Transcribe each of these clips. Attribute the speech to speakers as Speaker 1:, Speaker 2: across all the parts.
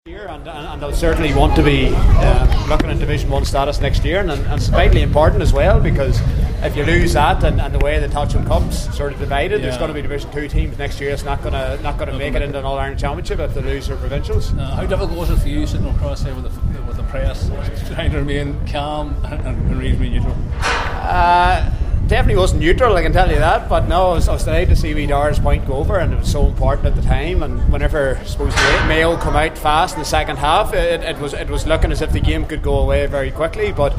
Speaker 1: year, and they'll certainly want to be looking at Division 1 status next year, and it's vitally important as well, because if you lose that and the way the Touchwood Cup's sort of divided, there's going to be Division 2 teams next year that's not going to make it into an All-Ireland Championship if they lose their provincials.
Speaker 2: How difficult was it for you sitting across there with the press, trying to remain calm and reasonably neutral?
Speaker 1: Definitely wasn't neutral, I can tell you that, but no, I was delighted to see Dara's point go over, and it was so important at the time. And whenever, I suppose, Mayo come out fast in the second half, it was looking as if the game could go away very quickly. But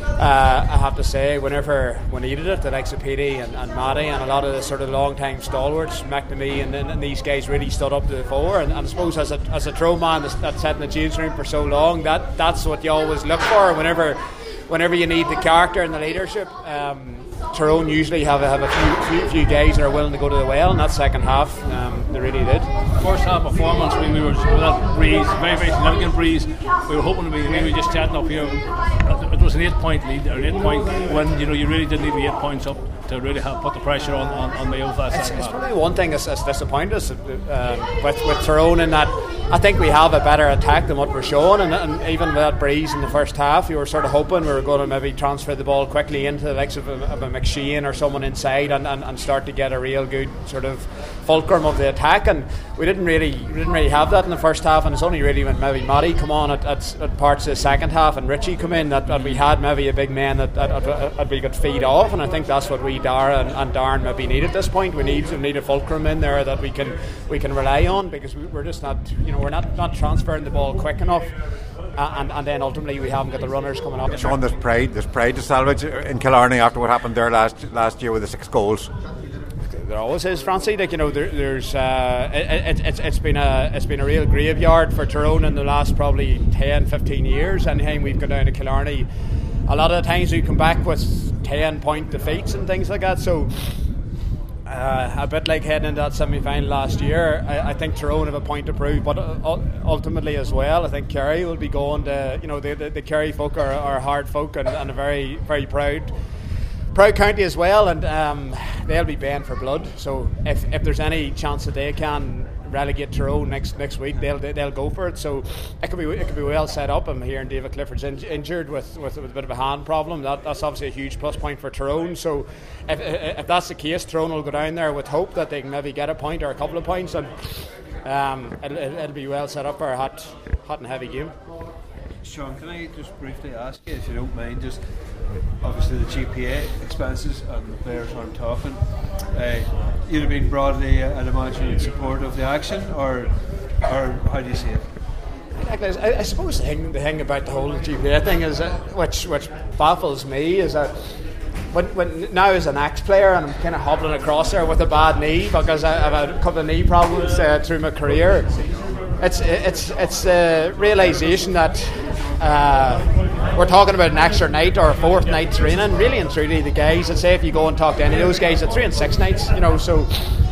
Speaker 1: I have to say, whenever we needed it, the likes of Petey and Matty and a lot of the sort of long-time stalwarts, McNamee and these guys really stood up to the fore. And I suppose as a throw man that's sat in the change room for so long, that's what you always look for whenever you need the character and the leadership. Tyrone usually have a few guys that are willing to go to the well, and that second half they really did.
Speaker 2: First half performance, we were with that breeze, very, very significant breeze. We were hoping to be maybe just chatting up here. It was an 8-point lead, or an 8-point win. You really did need the 8 points up to really put the pressure on Mayo for that second half. It's probably
Speaker 1: one thing that's disappointed us with Tyrone, in that I think we have a better attack than what we're showing, and even with that breeze in the first half, you were sort of hoping we were going to maybe transfer the ball quickly into the likes of a McShane or someone inside and start to get a real good sort of fulcrum of the attack, and we didn't really have that in the first half. And it's only really when maybe Matty come on at parts of the second half and Richie come in that we had maybe a big man that we could feed off, and I think that's what Dara and Darren maybe need at this point. We need a fulcrum in there that we can rely on, because we're just not, we're not transferring the ball quick enough, and then ultimately we haven't got the runners coming up.
Speaker 3: Sean, there's pride to salvage in Killarney after what happened there last year with the 6 goals.
Speaker 1: There always is, Francie. There's it's been a real graveyard for Tyrone in the last probably 10-15 years. Anytime we've gone down to Killarney, a lot of the times we come back with 10-point defeats and things like that. So a bit like heading into that semi-final last year, I think Tyrone have a point to prove, but ultimately as well, I think Kerry will be going to, the Kerry folk are hard folk and a very, very proud county as well, and they'll be baying for blood. So if there's any chance that they can relegate Tyrone next week, they'll go for it. So it could be well set up. I'm hearing David Clifford's injured with a bit of a hand problem. That's obviously a huge plus point for Tyrone. So if that's the case, Tyrone will go down there with hope that they can maybe get a point or a couple of points, and it'll be well set up for a hot and heavy game.
Speaker 4: Sean, can I just briefly ask you, if you don't mind, just obviously the GPA expenses and the players aren't talking. You'd have been broadly, I'd imagine, in support of the action, or how do you see it?
Speaker 1: I suppose the thing about the whole GPA thing is which baffles me is that when now as an Axe player, and I'm kind of hobbling across there with a bad knee because I've had a couple of knee problems through my career. It's the realisation that we're talking about an extra night or a fourth night training. Really and truly, the guys, I'd say if you go and talk to any of those guys, it's 3 and 6 nights. So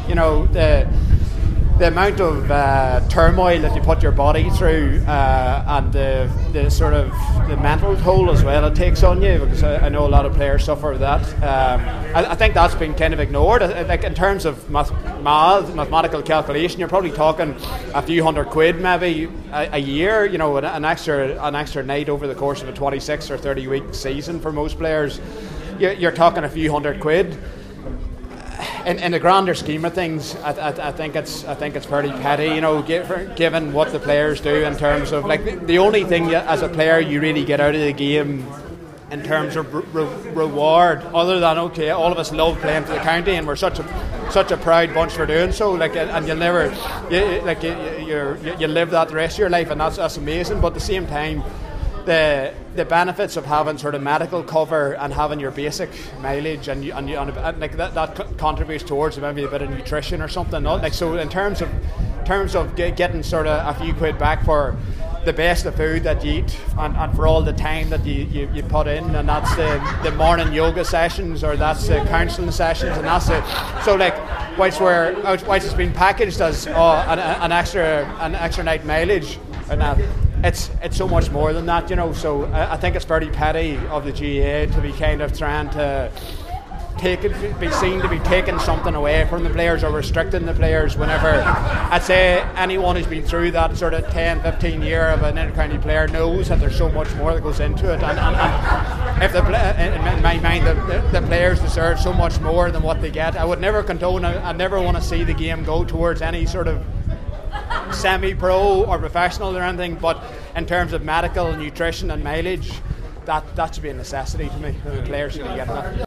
Speaker 1: the amount of turmoil that you put your body through, and the sort of the mental toll as well it takes on you, because I know a lot of players suffer with that. I think that's been kind of ignored. Like in terms of mathematical calculation, you're probably talking a few £100 maybe a year. An extra night over the course of a 26 or 30 week season for most players. You're talking a few £100. In the grander scheme of things, I think it's pretty petty, given what the players do in terms of the only thing as a player you really get out of the game in terms of reward, other than all of us love playing for the county and we're such a proud bunch for doing so. And you'll never you live that the rest of your life, and that's amazing. But at the same time, the benefits of having sort of medical cover and having your basic mileage and that contributes towards maybe a bit of nutrition or something. So in terms of getting sort of a few quid back for the best of food that you eat and for all the time that you put in, and that's the morning yoga sessions, or that's the counselling sessions, and that's it. So whilst it's been packaged as an extra night mileage, it's so much more than that, So I think it's very petty of the GAA to be kind of trying to be seen to be taking something away from the players or restricting the players. Whenever I'd say anyone who's been through that sort of 10-15 year of an inter-county player knows that there's so much more that goes into it, and if in my mind the players deserve so much more than what they get. I would never condone, I never want to see the game go towards any sort of semi-pro or professional or anything, but in terms of medical, nutrition and mileage, that should be a necessity to me. The players should be getting that.